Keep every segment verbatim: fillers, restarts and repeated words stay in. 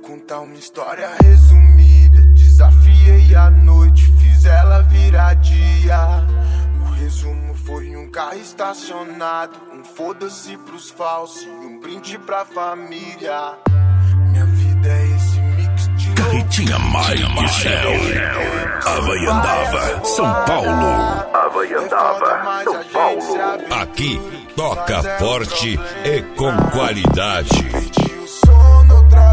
contar uma história resumida. Desafiei a noite, fiz ela virar dia. O resumo foi um carro estacionado, um foda-se pros falsos e um brinde pra família. Minha vida é esse mix de Carretinha Mike Céu, Havaiandava, São Paulo. Havaiandava, São Paulo. Aqui toca forte e com qualidade. Perdi o sono outra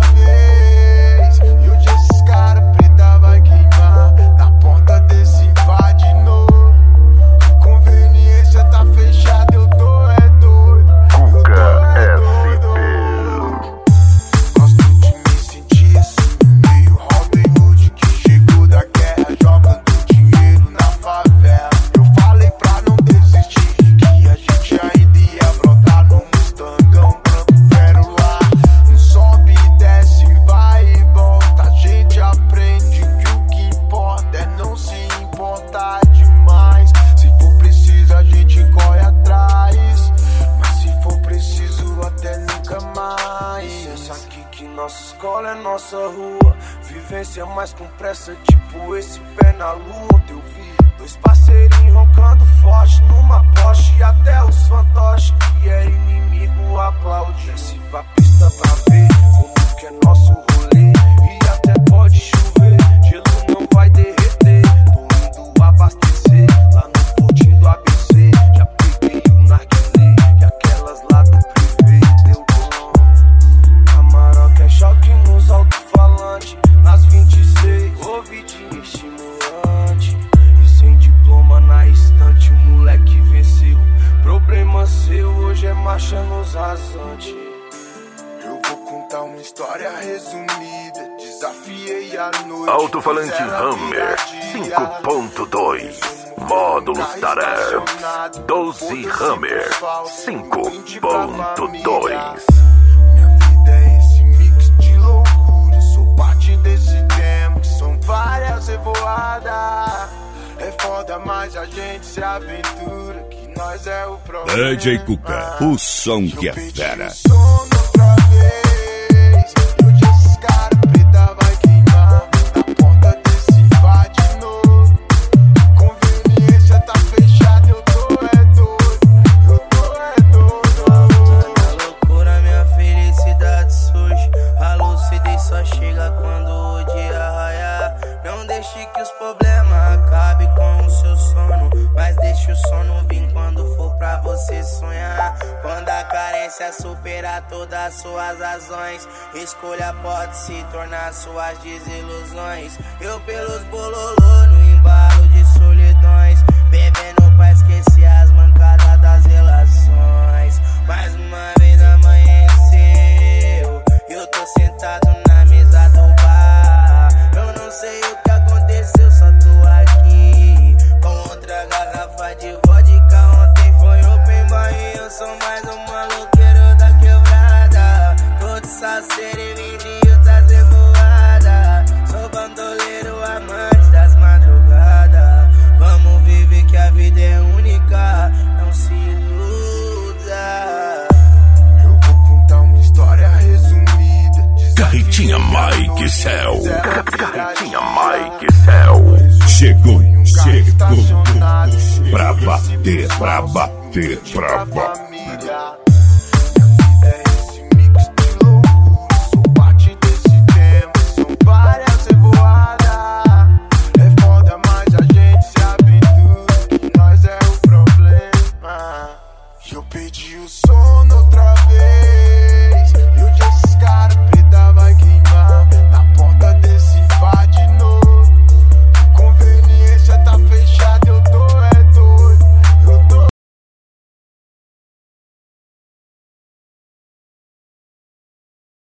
vez e hoje esses cara preta vai queimar na porta desse bar de novo. Conveniência tá fechada, eu tô é doido. Cuca é doido. Gosto de me sentir assim, meio Robin Hood que chegou da guerra jogando dinheiro na favela. Eu falei pra não desistir, que a gente ainda ia brotar no Mustangão branco zero lá. Não sobe e desce, vai e volta. A gente aprende que o que importa é não se importar demais. Se for preciso a gente corre atrás, mas se for preciso até nunca mais. Pensa aqui que nossa escola é nossa rua, vivência mais com pressa, tipo esse pé na lua. Eu vi dois parceirinhos roncando forte numa Porsche, até os fantoches que era inimigo aplaude. Desce pra pista pra ver como que é nosso rolê, e até pode chover, gelo não vai derreter. Tô indo abastecer lá no portinho do A B C. Já peguei o narguilé e aquelas lá do privê. Deu bom, a maroca é choque nos alto-falantes. Nas vinte e seis, ouvidinho estimulante, e sem diploma na estante o moleque venceu. Problema seu, hoje é marcha nos rasantes. Eu vou contar uma história resumida. Desafiei a noite. Alto-falante fiz ela Hammer virar dia. cinco ponto dois, módulos Taref doze Hammer cinco ponto dois. Minha vida é esse mix de loucura. Sou parte desse tema que são várias revoadas. É foda, mas a gente se aventura, que nós é o problema. D J Cuca, o som que é fera. Que os problemas acabem com o seu sono, mas deixe o sono vir quando for pra você sonhar. Quando a carência superar todas as suas razões, escolha pode se tornar suas desilusões. Eu pelos bololô no embalo de solidões, bebendo pra esquecer as mancadas das relações. Mais uma vez amanheceu, eu tô sentado na mesa do bar. Eu não sei o que aconteceu, só tô aqui com outra garrafa de vodka. Ontem foi open bar e eu sou mais um maloqueiro da quebrada. Tô de salseiro e vinil das revoadas. Sou bandoleiro, amante das madrugadas. Vamos viver que a vida é única, não se iluda. Eu vou contar uma história resumida. Carretinha Mike Céu, Carretinha Mike Céu. Chegou, chegou pra bater, pra bater, pra bater.